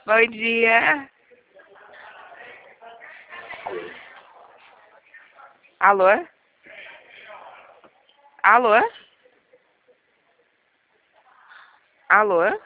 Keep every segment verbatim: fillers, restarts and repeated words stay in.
Bom dia. Alô? Alô? Alô?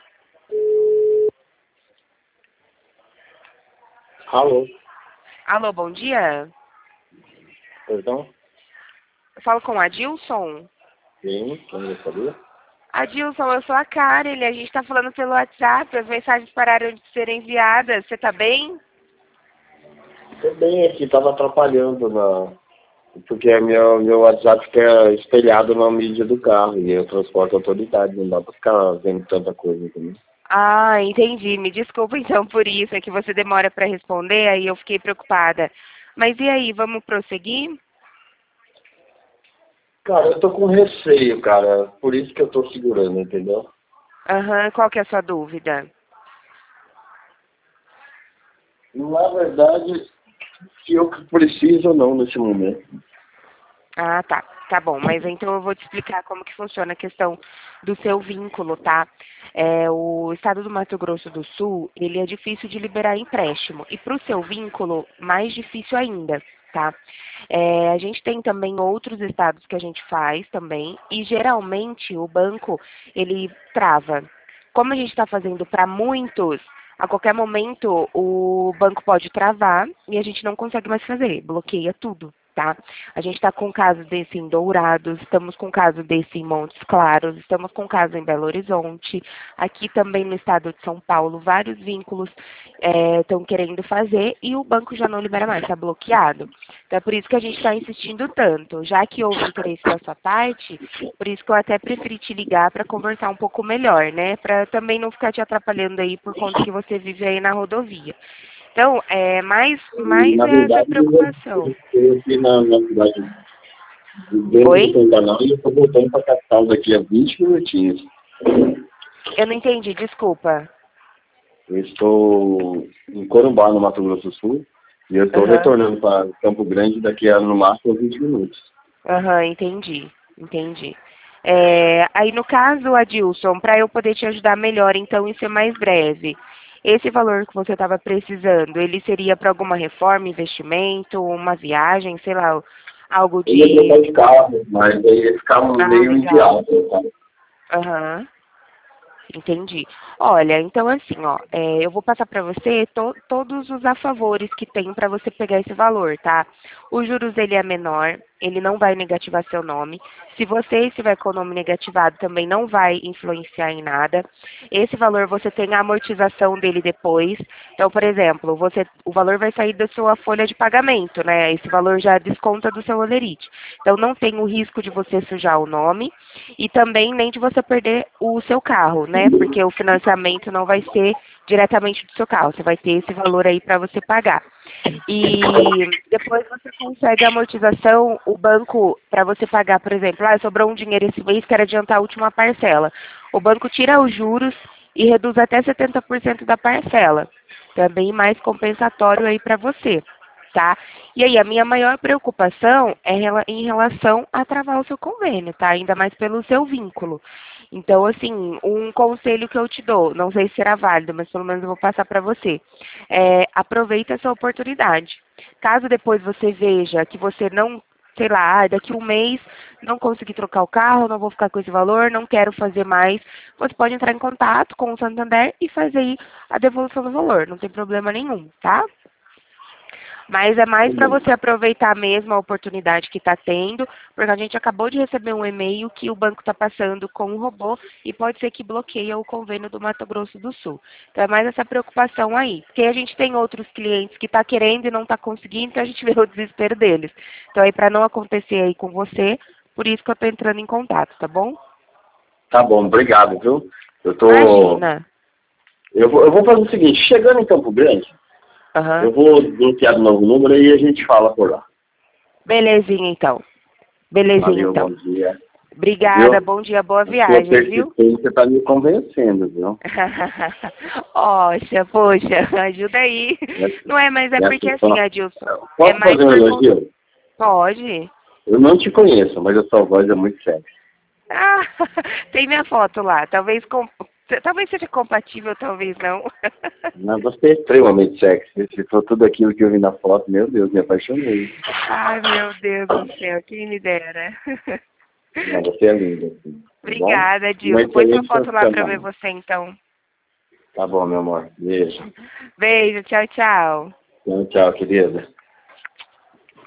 Alô, Alô, bom dia. perdão? Eu falo com a Adilson. Sim, quem gostaria? Adilson, eu sou a Karen, a gente tá falando pelo WhatsApp, as mensagens pararam de ser enviadas. Você tá bem? Tô bem aqui, tava atrapalhando na... porque meu, meu WhatsApp fica espelhado na mídia do carro e eu transporto autoridade, não dá pra ficar vendo tanta coisa também. Ah, entendi. Me desculpa então por isso, é que você demora para responder, aí eu fiquei preocupada. Mas e aí, vamos prosseguir? Cara, eu tô com receio, cara, por isso que eu tô segurando, entendeu? Aham, qual que é a sua dúvida? Na verdade, se eu preciso ou não nesse momento. Ah, tá. Tá bom, mas então eu vou te explicar como que funciona a questão do seu vínculo, tá? É, o estado do Mato Grosso do Sul, ele é difícil de liberar empréstimo. E para o seu vínculo, mais difícil ainda, tá? É, a gente tem também outros estados que a gente faz também. E geralmente o banco, ele trava. Como a gente está fazendo para muitos, a qualquer momento o banco pode travar e a gente não consegue mais fazer, bloqueia tudo, tá? A gente está com caso desse em Dourados, estamos com caso desse em Montes Claros, estamos com caso em Belo Horizonte, aqui também no estado de São Paulo, vários vínculos estão é, querendo fazer e o banco já não libera mais, está bloqueado. Então é por isso que a gente está insistindo tanto, já que houve interesse da sua parte, por isso que eu até preferi te ligar para conversar um pouco melhor, né? Para também não ficar te atrapalhando aí por conta que você vive aí na rodovia. Então, é, mais, E, mais na é essa verdade, eu preocupação. estou aqui na, na cidade, dentro do Oi? Pantanal, e eu tô voltando pra capital daqui a vinte minutinhos. Eu não entendi, desculpa. Eu estou em Corumbá, no Mato Grosso do Sul, e eu estou Aham, retornando para Campo Grande daqui a, no máximo, vinte minutos. aham, entendi, entendi. É, aí, no caso, Adilson, para eu poder te ajudar melhor, então, e ser mais breve, esse valor que você estava precisando, ele seria para alguma reforma, investimento, uma viagem, sei lá, algo Eu ia trocar de... de carro, mas aí ia ficar Ah, meio legal. inviável, tá? Aham. Entendi. Olha, então assim, ó, é, eu vou passar para você to- todos os afavores que tem para você pegar esse valor, tá? Os juros ele é menor, ele não vai negativar seu nome. Se você estiver com o nome negativado, também não vai influenciar em nada. Esse valor você tem a amortização dele depois. Então, por exemplo, você, o valor vai sair da sua folha de pagamento, né? Esse valor já desconta do seu holerite. Então, não tem o risco de você sujar o nome e também nem de você perder o seu carro, né? Porque o financiamento não vai ser diretamente do seu carro, você vai ter esse valor aí para você pagar. E depois você consegue a amortização, o banco, para você pagar, por exemplo, ah, sobrou um dinheiro esse mês, quero adiantar a última parcela. O banco tira os juros e reduz até setenta por cento da parcela. Também mais compensatório aí para você, tá? E aí, a minha maior preocupação é rela- em relação a travar o seu convênio, tá? Ainda mais pelo seu vínculo. Então, assim, um conselho que eu te dou, não sei se será válido, mas pelo menos eu vou passar para você. É, aproveita essa oportunidade. Caso depois você veja que você não, sei lá, ah, daqui a um mês não consegui trocar o carro, não vou ficar com esse valor, não quero fazer mais, você pode entrar em contato com o Santander e fazer aí a devolução do valor, não tem problema nenhum, tá? Mas é mais para você aproveitar mesmo a oportunidade que está tendo, porque a gente acabou de receber um e-mail que o banco está passando com um robô e pode ser que bloqueie o convênio do Mato Grosso do Sul. Então é mais essa preocupação aí. Porque a gente tem outros clientes que está querendo e não está conseguindo, então a gente vê o desespero deles. Então aí para não acontecer aí com você, por isso que eu estou entrando em contato, tá bom? Tá bom, obrigado, viu? Eu tô... Imagina. Eu vou, eu vou fazer o seguinte, chegando em Campo Grande, Aham. eu vou bloquear de novo o número e a gente fala por lá. Belezinha então. Belezinha Valeu, bom então. dia. Obrigada, Viu? bom dia, boa A sua viagem, viu? persistência está me convencendo, viu? Poxa, poxa, ajuda aí. Não é, mas é porque Essa assim, só... Adilson, é Posso mais fazer um por conta. elogio? Pode. Eu não te conheço, mas a sua voz é muito séria. Ah, tem minha foto lá. Talvez com... Talvez seja compatível, talvez não. Não, você é extremamente sexy. Se for tudo aquilo que eu vi na foto, meu Deus, me apaixonei. Ai, meu Deus do céu, quem me dera. Não, você é linda. Assim, tá Obrigada, bom? Uma Dilson. Põe sua excelente foto lá pra eu ver profissional. você, então. Tá bom, meu amor. Beijo. Beijo, tchau, tchau. Tchau, tchau, querida.